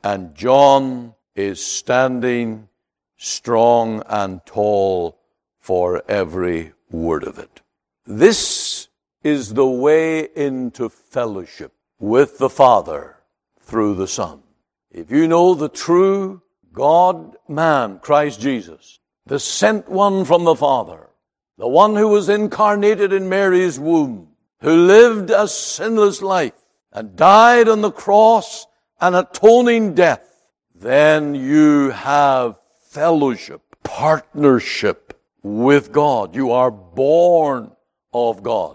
And John is standing strong and tall for every word of it. This is the way into fellowship with the Father through the Son. If you know the true God-man, Christ Jesus, the sent one from the Father, the one who was incarnated in Mary's womb, who lived a sinless life and died on the cross an atoning death, then you have fellowship, partnership with God. You are born of God.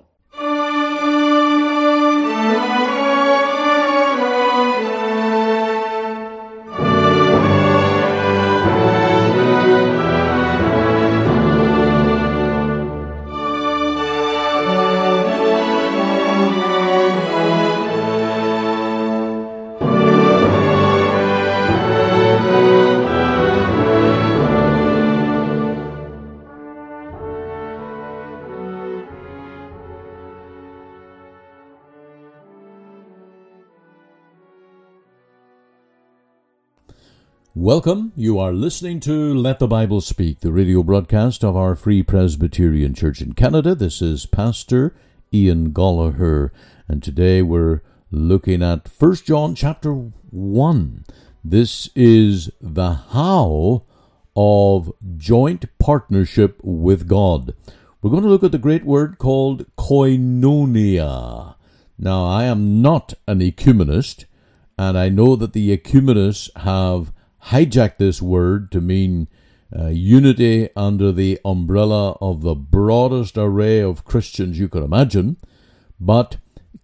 Welcome. You are listening to Let the Bible Speak, the radio broadcast of our Free Presbyterian Church in Canada. This is Pastor Ian Gollaher, and today we're looking at 1 John chapter 1. This is the how of joint partnership with God. We're going to look at the great word called koinonia. Now, I am not an ecumenist, and I know that the ecumenists have hijacked this word to mean unity under the umbrella of the broadest array of Christians you could imagine. But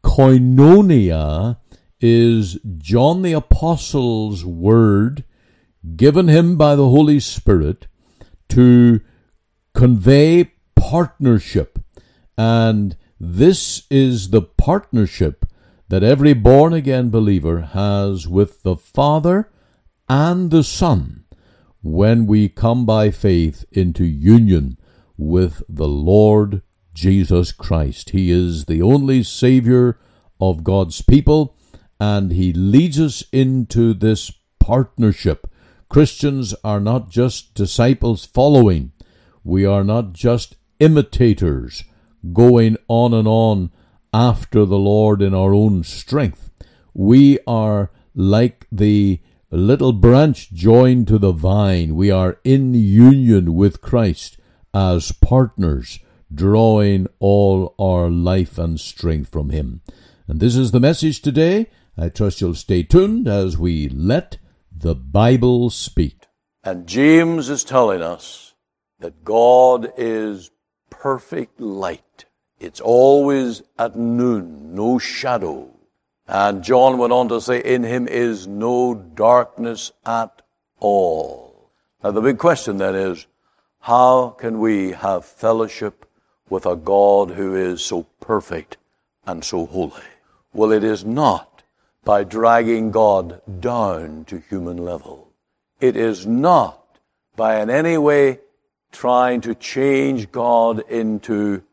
koinonia is John the Apostle's word given him by the Holy Spirit to convey partnership. And this is the partnership that every born-again believer has with the Father and the Son when we come by faith into union with the Lord Jesus Christ. He is the only Savior of God's people, and He leads us into this partnership. Christians are not just disciples following. We are not just imitators going on and on after the Lord in our own strength. We are like the little branch joined to the vine. We are in union with Christ as partners, drawing all our life and strength from Him. And this is the message today. I trust you'll stay tuned as we let the Bible speak. And James is telling us that God is perfect light. It's always at noon, no shadow. And John went on to say, in Him is no darkness at all. Now the big question then is, how can we have fellowship with a God who is so perfect and so holy? Well, it is not by dragging God down to human level. It is not by in any way trying to change God into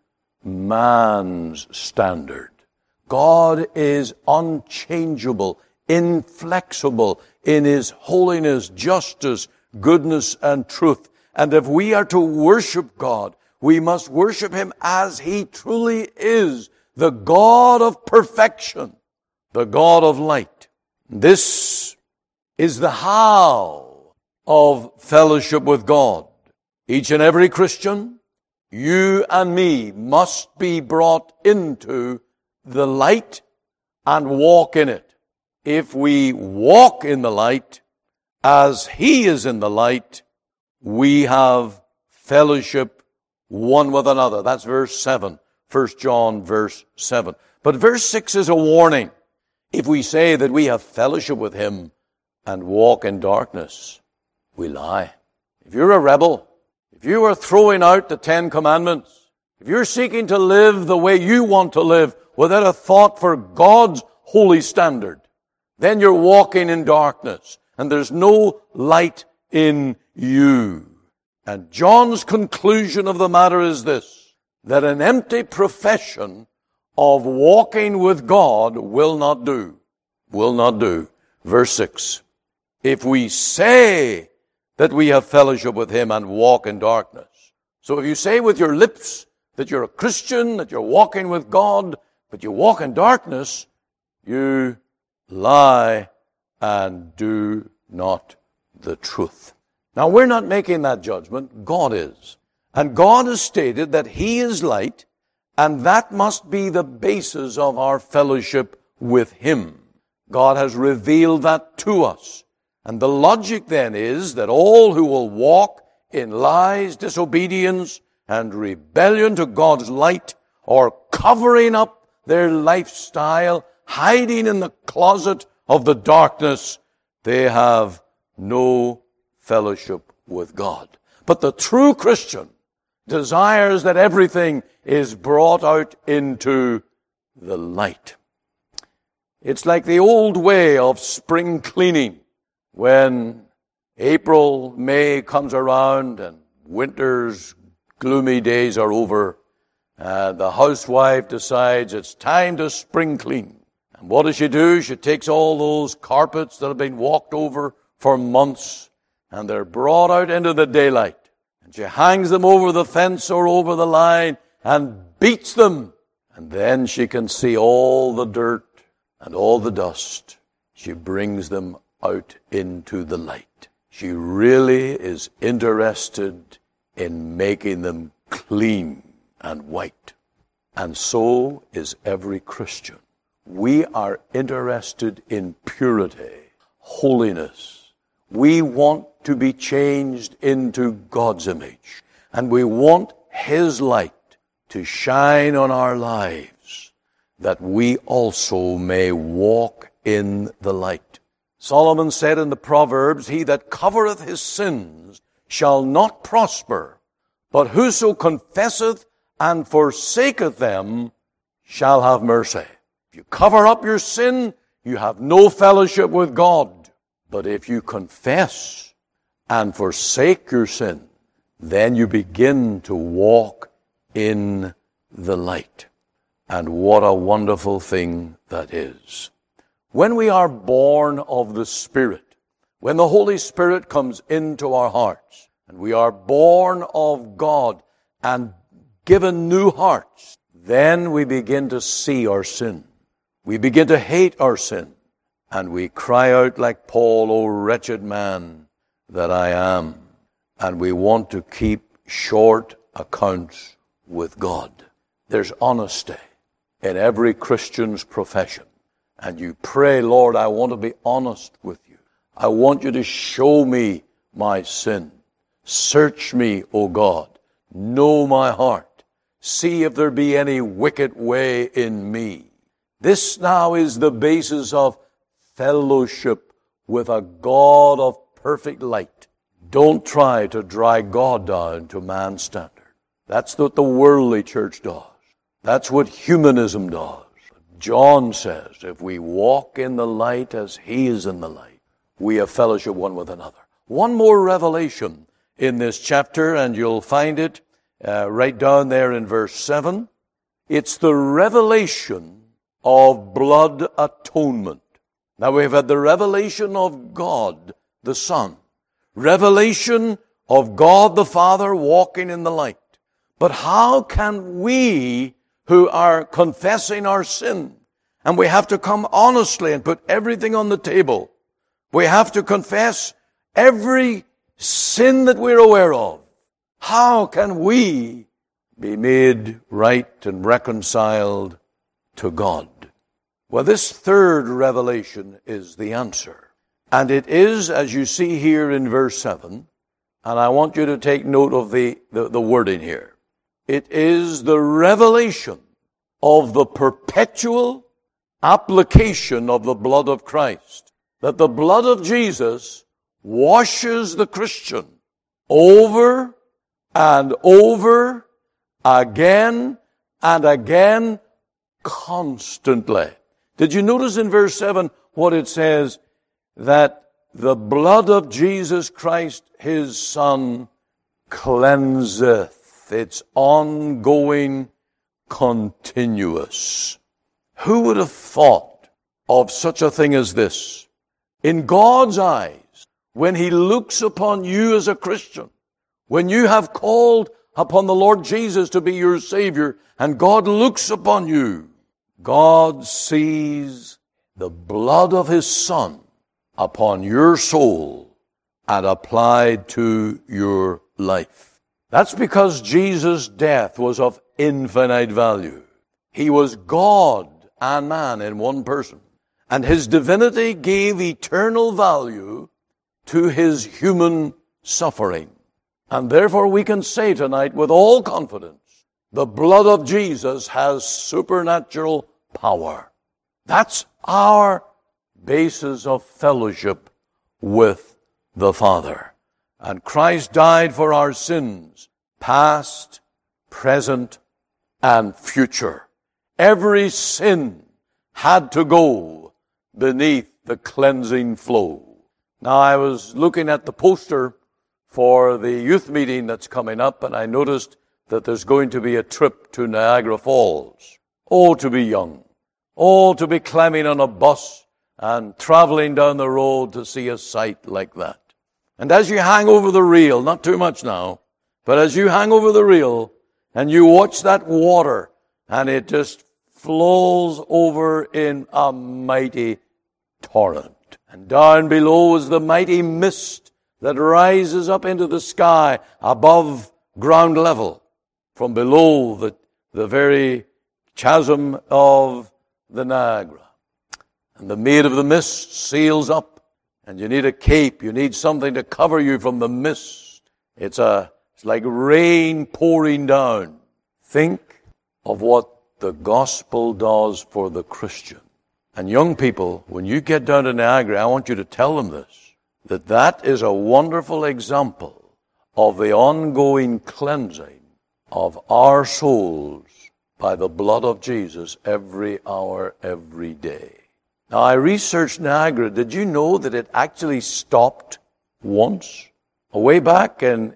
man's standard. God is unchangeable, inflexible in His holiness, justice, goodness, and truth. And if we are to worship God, we must worship Him as He truly is, the God of perfection, the God of light. This is the how of fellowship with God. Each and every Christian, you and me, must be brought into the light and walk in it. If we walk in the light as He is in the light, we have fellowship one with another. That's verse 7, 1 John verse 7. But verse 6 is a warning. If we say that we have fellowship with Him and walk in darkness, we lie. If you're a rebel, if you are throwing out the 10 Commandments, if you're seeking to live the way you want to live without a thought for God's holy standard, then you're walking in darkness and there's no light in you. And John's conclusion of the matter is this, that an empty profession of walking with God will not do. Will not do. Verse 6. if we say that we have fellowship with him and walk in darkness. So if you say with your lips that you're a Christian, that you're walking with God, but you walk in darkness, you lie and do not the truth. Now, we're not making that judgment. God is. And God has stated that he is light, and that must be the basis of our fellowship with him. God has revealed that to us. And the logic then is that all who will walk in lies, disobedience, and rebellion to God's light, or covering up their lifestyle, hiding in the closet of the darkness, they have no fellowship with God. But the true Christian desires that everything is brought out into the light. It's like the old way of spring cleaning. When April, May comes around and winter's gloomy days are over, the housewife decides it's time to spring clean. And what does she do? She takes all those carpets that have been walked over for months, and they're brought out into the daylight. And she hangs them over the fence or over the line and beats them. And then she can see all the dirt and all the dust. She brings them out into the light. She really is interested in making them clean and white. And so is every Christian. We are interested in purity, holiness. We want to be changed into God's image. And we want his light to shine on our lives, that we also may walk in the light. Solomon said in the Proverbs, he that covereth his sins shall not prosper, but whoso confesseth and forsaketh them shall have mercy. If you cover up your sin, you have no fellowship with God. But if you confess and forsake your sin, then you begin to walk in the light. And what a wonderful thing that is. When we are born of the Spirit, when the Holy Spirit comes into our hearts, and we are born of God and given new hearts, then we begin to see our sin. We begin to hate our sin. And we cry out like Paul, O wretched man that I am. And we want to keep short accounts with God. There's honesty in every Christian's profession. And you pray, Lord, I want to be honest with you. I want you to show me my sin. Search me, O God. Know my heart. See if there be any wicked way in me. This now is the basis of fellowship with a God of perfect light. Don't try to drag God down to man's standard. That's what the worldly church does. That's what humanism does. John says, if we walk in the light as he is in the light, we have fellowship one with another. One more revelation in this chapter, and you'll find it right down there in verse 7. It's the revelation of blood atonement. Now we've had the revelation of God the Son, revelation of God the Father walking in the light. But how can we who are confessing our sin, and we have to come honestly and put everything on the table. We have to confess every sin that we're aware of. How can we be made right and reconciled to God? Well, this third revelation is the answer. And it is, as you see here in verse 7, and I want you to take note of the wording here. It is the revelation of the perpetual application of the blood of Christ. That the blood of Jesus washes the Christian over and over again and again constantly. Did you notice in verse 7 what it says? That the blood of Jesus Christ, his Son, cleanseth. It's ongoing, continuous. Who would have thought of such a thing as this? In God's eyes, when He looks upon you as a Christian, when you have called upon the Lord Jesus to be your Savior, and God looks upon you, God sees the blood of His Son upon your soul and applied to your life. That's because Jesus' death was of infinite value. He was God and man in one person, and His divinity gave eternal value to His human suffering. And therefore we can say tonight with all confidence, the blood of Jesus has supernatural power. That's our basis of fellowship with the Father. And Christ died for our sins, past, present, and future. Every sin had to go beneath the cleansing flow. Now, I was looking at the poster for the youth meeting that's coming up, and I noticed that there's going to be a trip to Niagara Falls. Oh, to be young. Oh, to be climbing on a bus and traveling down the road to see a sight like that. And as you hang over the reel, not too much now, but as you hang over the reel and you watch that water and it just flows over in a mighty torrent. And down below is the mighty mist that rises up into the sky above ground level from below the very chasm of the Niagara. And the maid of the mist sails up, and you need a cape, you need something to cover you from the mist. It's like rain pouring down. Think of what the gospel does for the Christian. And young people, when you get down to Niagara, I want you to tell them this, that is a wonderful example of the ongoing cleansing of our souls by the blood of Jesus every hour, every day. Now, I researched Niagara. Did you know that it actually stopped once? Way back in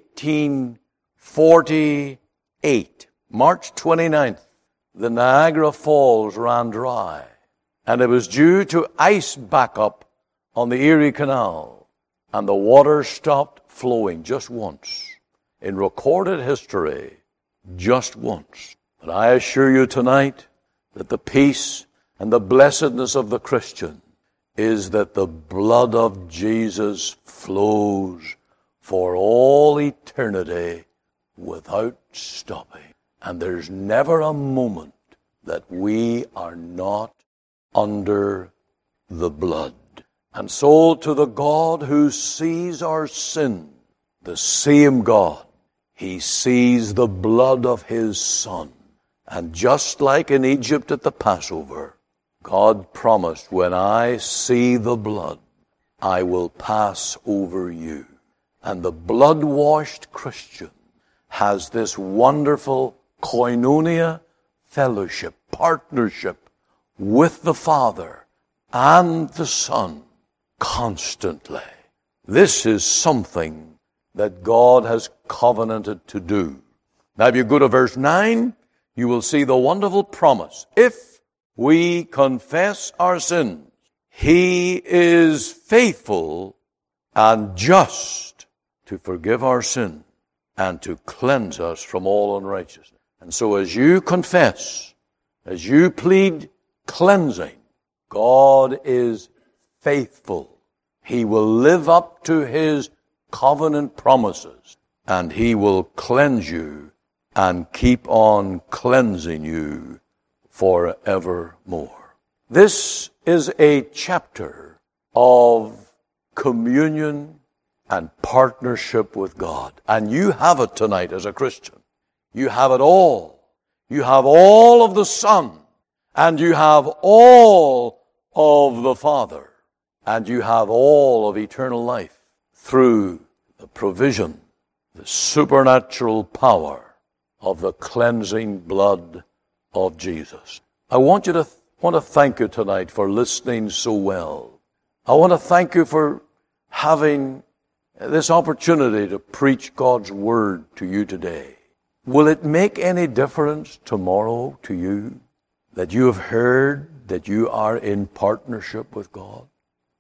1848, March 29th, the Niagara Falls ran dry. And it was due to ice backup on the Erie Canal. And the water stopped flowing just once. In recorded history, just once. But I assure you tonight that the peace and the blessedness of the Christian is that the blood of Jesus flows for all eternity without stopping. And there's never a moment that we are not under the blood. And so to the God who sees our sin, the same God, He sees the blood of His Son. And just like in Egypt at the Passover, God promised, when I see the blood, I will pass over you. And the blood-washed Christian has this wonderful koinonia fellowship, partnership with the Father and the Son constantly. This is something that God has covenanted to do. Now, if you go to verse 9, you will see the wonderful promise. If we confess our sins, He is faithful and just to forgive our sin and to cleanse us from all unrighteousness. And so as you confess, as you plead cleansing, God is faithful. He will live up to His covenant promises, and He will cleanse you and keep on cleansing you forevermore. This is a chapter of communion and partnership with God. And you have it tonight as a Christian. You have it all. You have all of the Son, and you have all of the Father, and you have all of eternal life through the provision, the supernatural power of the cleansing blood of Jesus. I want to thank you tonight for listening so well. I want to thank you for having this opportunity to preach God's Word to you today. Will it make any difference tomorrow to you that you have heard that you are in partnership with God?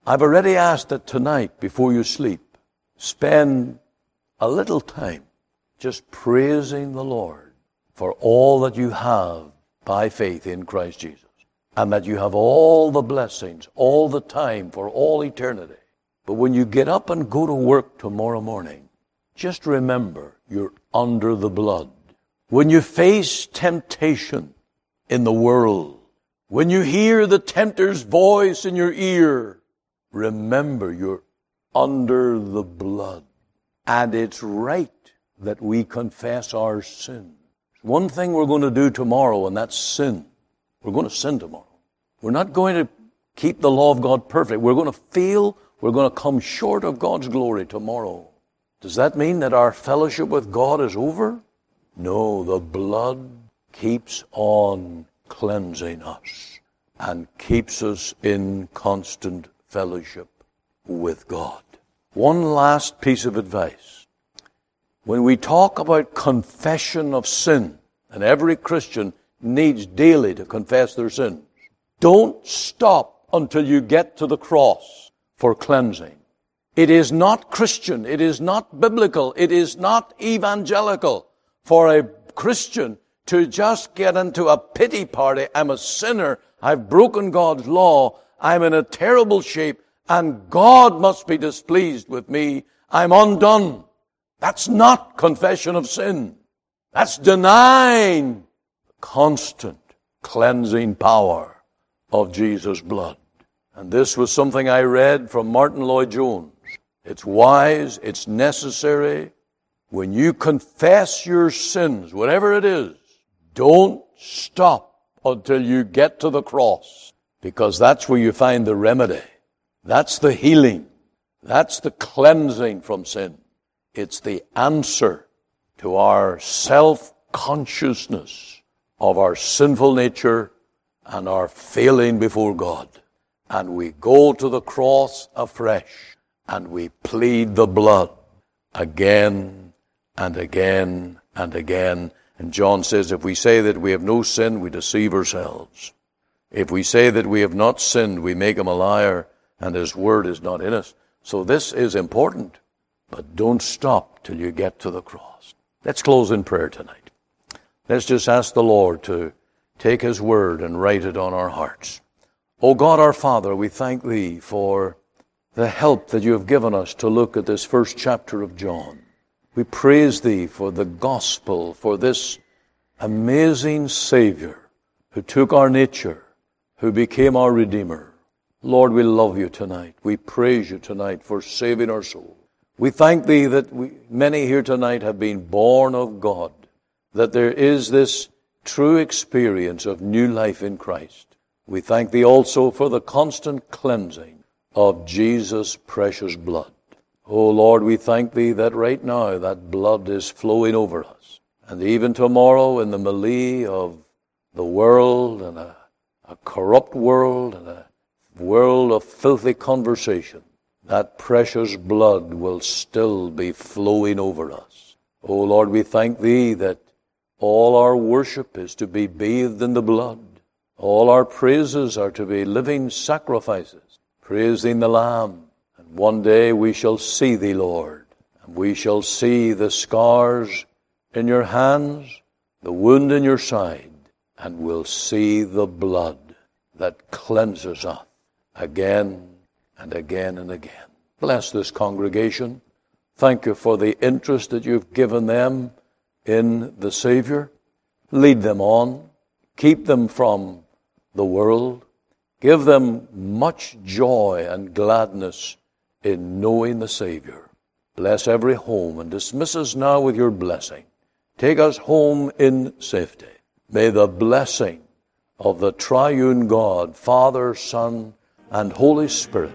I've already asked that tonight, before you sleep, spend a little time just praising the Lord for all that you have by faith in Christ Jesus, and that you have all the blessings, all the time, for all eternity. But when you get up and go to work tomorrow morning, just remember you're under the blood. When you face temptation in the world, when you hear the tempter's voice in your ear, remember you're under the blood. And it's right that we confess our sin. One thing we're going to do tomorrow, and that's sin. We're going to sin tomorrow. We're not going to keep the law of God perfect. We're going to feel we're going to come short of God's glory tomorrow. Does that mean that our fellowship with God is over? No, the blood keeps on cleansing us and keeps us in constant fellowship with God. One last piece of advice. When we talk about confession of sin, and every Christian needs daily to confess their sins, don't stop until you get to the cross for cleansing. It is not Christian, it is not biblical, it is not evangelical for a Christian to just get into a pity party. I'm a sinner, I've broken God's law, I'm in a terrible shape, and God must be displeased with me, I'm undone. That's not confession of sin. That's denying the constant cleansing power of Jesus' blood. And this was something I read from Martin Lloyd-Jones. It's wise, it's necessary. When you confess your sins, whatever it is, don't stop until you get to the cross, because that's where you find the remedy. That's the healing. That's the cleansing from sin. It's the answer to our self-consciousness of our sinful nature and our failing before God. And we go to the cross afresh and we plead the blood again and again and again. And John says, if we say that we have no sin, we deceive ourselves. If we say that we have not sinned, we make him a liar, and his word is not in us. So this is important. But don't stop till you get to the cross. Let's close in prayer tonight. Let's just ask the Lord to take his word and write it on our hearts. O God our Father, we thank thee for the help that you have given us to look at this first chapter of John. We praise thee for the gospel, for this amazing Savior who took our nature, who became our Redeemer. Lord, we love you tonight. We praise you tonight for saving our soul. We thank thee that many here tonight have been born of God, that there is this true experience of new life in Christ. We thank thee also for the constant cleansing of Jesus' precious blood. Oh Lord, we thank thee that right now that blood is flowing over us. And even tomorrow in the melee of the world and a corrupt world and a world of filthy conversation, that precious blood will still be flowing over us. Oh Lord, we thank thee that all our worship is to be bathed in the blood. All our praises are to be living sacrifices, praising the Lamb. And one day we shall see thee, Lord, and we shall see the scars in your hands, the wound in your side, and we'll see the blood that cleanses us again and again and again. Bless this congregation. Thank you for the interest that you've given them in the Savior. Lead them on. Keep them from the world. Give them much joy and gladness in knowing the Savior. Bless every home and dismiss us now with your blessing. Take us home in safety. May the blessing of the triune God, Father, Son, and Holy Spirit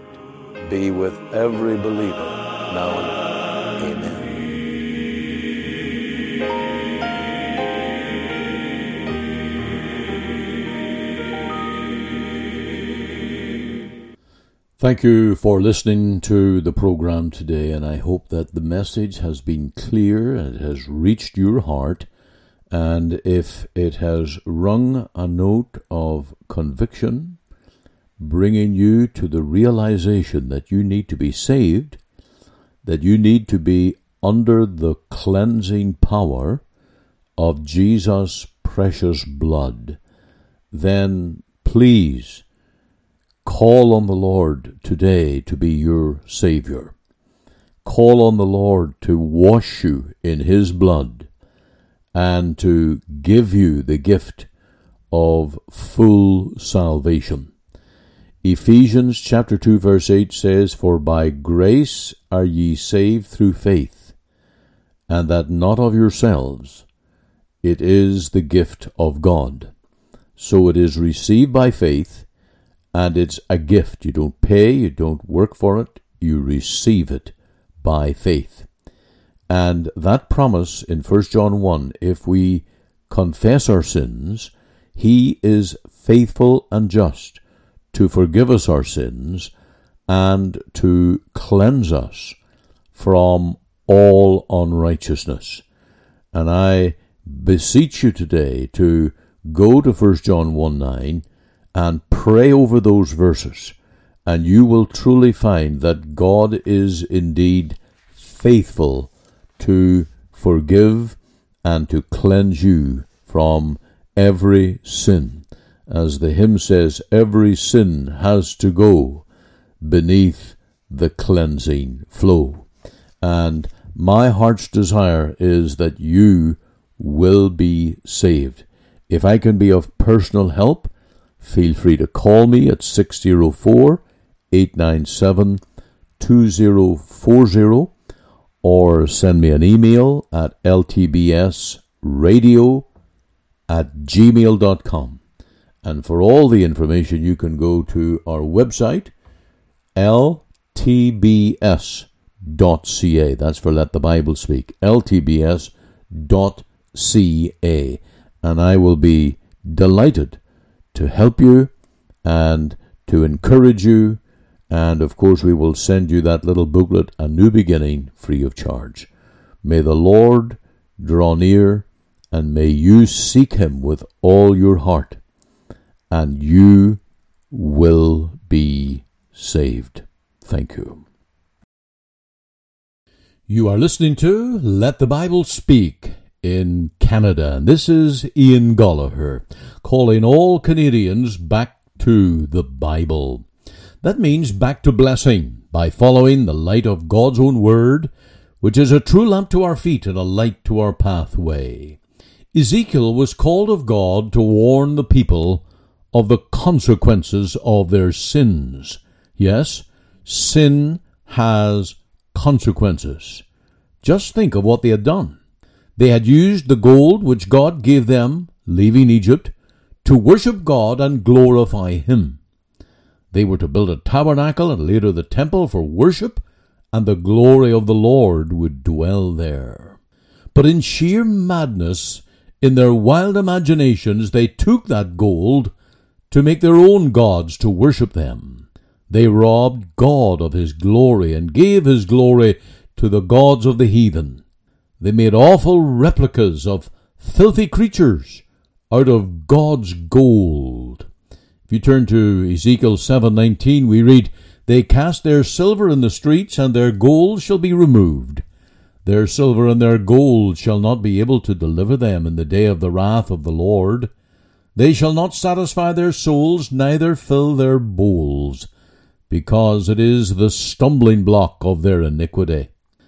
be with every believer now and then. Amen. Thank you for listening to the program today, and I hope that the message has been clear and it has reached your heart. And if it has rung a note of conviction, bringing you to the realization that you need to be saved, that you need to be under the cleansing power of Jesus' precious blood, then please call on the Lord today to be your Savior. Call on the Lord to wash you in His blood and to give you the gift of full salvation. Ephesians chapter 2 verse 8 says, "For by grace are ye saved through faith, and that not of yourselves, it is the gift of God." So it is received by faith, and it's a gift. You don't pay, you don't work for it, you receive it by faith. And that promise in 1 John 1, if we confess our sins, He is faithful and just to forgive us our sins and to cleanse us from all unrighteousness. And I beseech you today to go to 1 John 1:9 and pray over those verses, and you will truly find that God is indeed faithful to forgive and to cleanse you from every sin. As the hymn says, every sin has to go beneath the cleansing flow. And my heart's desire is that you will be saved. If I can be of personal help, feel free to call me at 604-897-2040 or send me an email at ltbsradio@gmail.com. And for all the information, you can go to our website, ltbs.ca. That's for Let the Bible Speak, ltbs.ca. And I will be delighted to help you and to encourage you. And of course, we will send you that little booklet, A New Beginning, free of charge. May the Lord draw near, and may you seek Him with all your heart, and you will be saved. Thank you. You are listening to Let the Bible Speak in Canada. And this is Ian Goligher, calling all Canadians back to the Bible. That means back to blessing by following the light of God's own word, which is a true lamp to our feet and a light to our pathway. Ezekiel was called of God to warn the people of the consequences of their sins. Yes, sin has consequences. Just think of what they had done. They had used the gold which God gave them, leaving Egypt, to worship God and glorify Him. They were to build a tabernacle and later the temple for worship, and the glory of the Lord would dwell there. But in sheer madness, in their wild imaginations, they took that gold to make their own gods to worship them. They robbed God of His glory and gave His glory to the gods of the heathen. They made awful replicas of filthy creatures out of God's gold. If you turn to Ezekiel 7:19, we read, "They cast their silver in the streets, and their gold shall be removed. Their silver and their gold shall not be able to deliver them in the day of the wrath of the Lord. They shall not satisfy their souls, neither fill their bowls, because it is the stumbling block of their iniquity.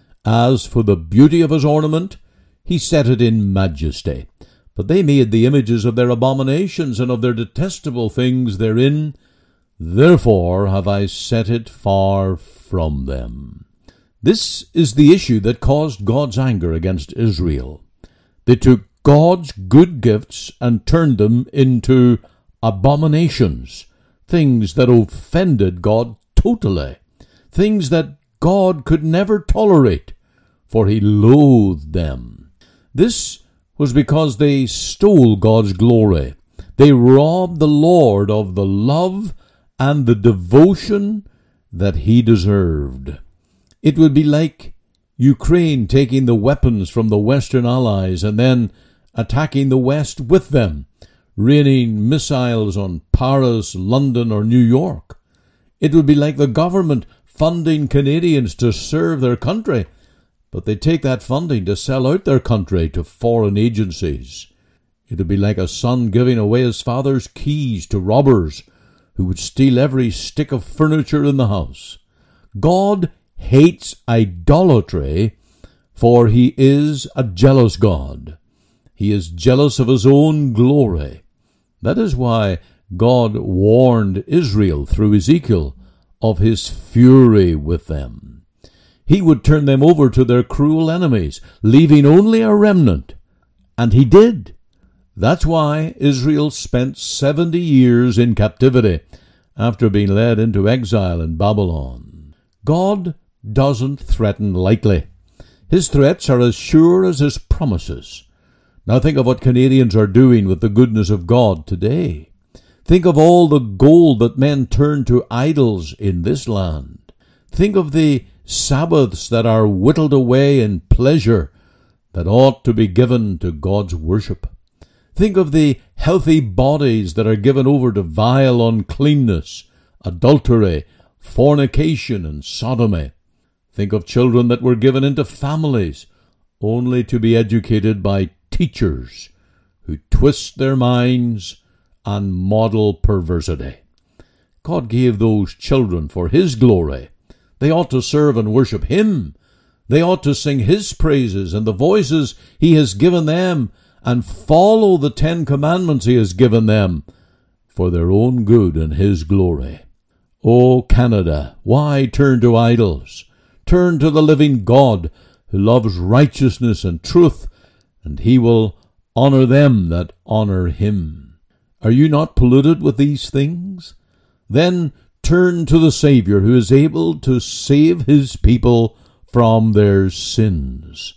As for the beauty of his ornament, he set it in majesty. But they made the images of their abominations and of their detestable things therein. Therefore have I set it far from them." This is the issue that caused God's anger against Israel. They took God's good gifts and turned them into abominations, things that offended God totally, things that God could never tolerate, for He loathed them. This was because they stole God's glory. They robbed the Lord of the love and the devotion that He deserved. It would be like Ukraine taking the weapons from the Western allies and then attacking the West with them, raining missiles on Paris, London, or New York. It would be like the government funding Canadians to serve their country, but they take that funding to sell out their country to foreign agencies. It would be like a son giving away his father's keys to robbers who would steal every stick of furniture in the house. God hates idolatry, for he is a jealous God. He is jealous of his own glory. That is why God warned Israel through Ezekiel of his fury with them. He would turn them over to their cruel enemies, leaving only a remnant. And he did. That's why Israel spent 70 years in captivity after being led into exile in Babylon. God doesn't threaten lightly. His threats are as sure as his promises. Now think of what Canadians are doing with the goodness of God today. Think of all the gold that men turn to idols in this land. Think of the Sabbaths that are whittled away in pleasure that ought to be given to God's worship. Think of the healthy bodies that are given over to vile uncleanness, adultery, fornication, and sodomy. Think of children that were given into families only to be educated by teachers who twist their minds and model perversity. God gave those children for his glory. They ought to serve and worship him. They ought to sing his praises and the voices he has given them and follow the 10 commandments he has given them for their own good and his glory. O Canada, why turn to idols? Turn to the living God who loves righteousness and truth, and he will honor them that honor him. Are you not polluted with these things? Then turn to the Savior who is able to save his people from their sins.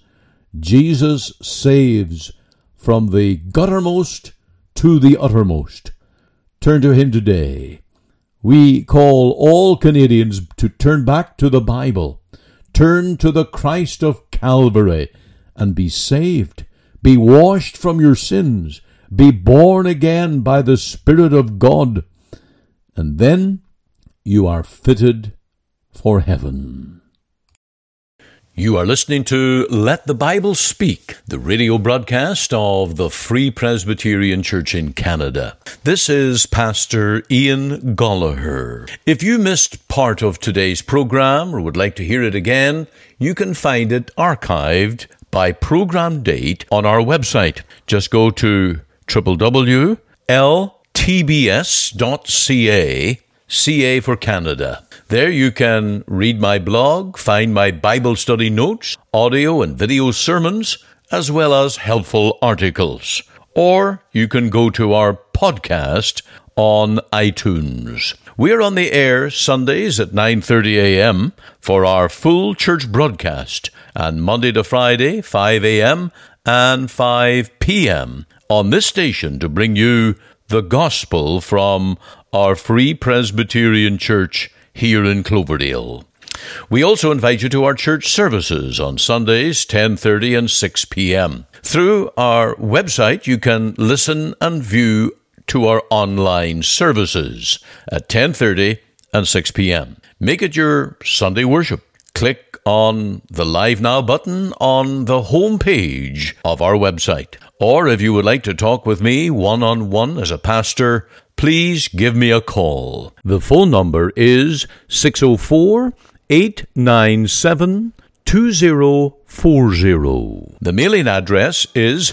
Jesus saves from the guttermost to the uttermost. Turn to him today. We call all Canadians to turn back to the Bible. Turn to the Christ of Calvary and be saved. Be washed from your sins. Be born again by the Spirit of God. And then you are fitted for heaven. You are listening to Let the Bible Speak, the radio broadcast of the Free Presbyterian Church in Canada. This is Pastor Ian Gollaher. If you missed part of today's program or would like to hear it again, you can find it archived by program date on our website. Just go to www.ltbs.ca, CA for Canada. There you can read my blog, find my Bible study notes, audio and video sermons, as well as helpful articles. Or you can go to our podcast on iTunes. We're on the air Sundays at 9:30 a.m. for our full church broadcast, and Monday to Friday, 5 a.m. and 5 p.m. on this station to bring you the gospel from our Free Presbyterian Church here in Cloverdale. We also invite you to our church services on Sundays, 10:30 and 6 p.m. Through our website, you can listen and view to our online services at 10:30 and 6 p.m. Make it your Sunday worship. Click on the Live Now button on the home page of our website. Or if you would like to talk with me one-on-one as a pastor, please give me a call. The phone number is 604-897-2040. The mailing address is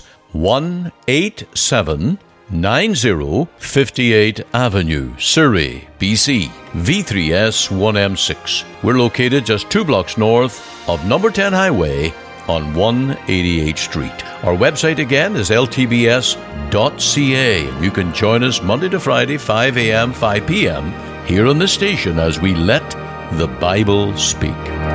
18790 58th Avenue, Surrey, BC, V3S1M6. We're located just 2 blocks north of number 10 Highway on 188th Street. Our website again is ltbs.ca. You can join us Monday to Friday, 5 a.m., 5 p.m. here on the station as we let the Bible speak.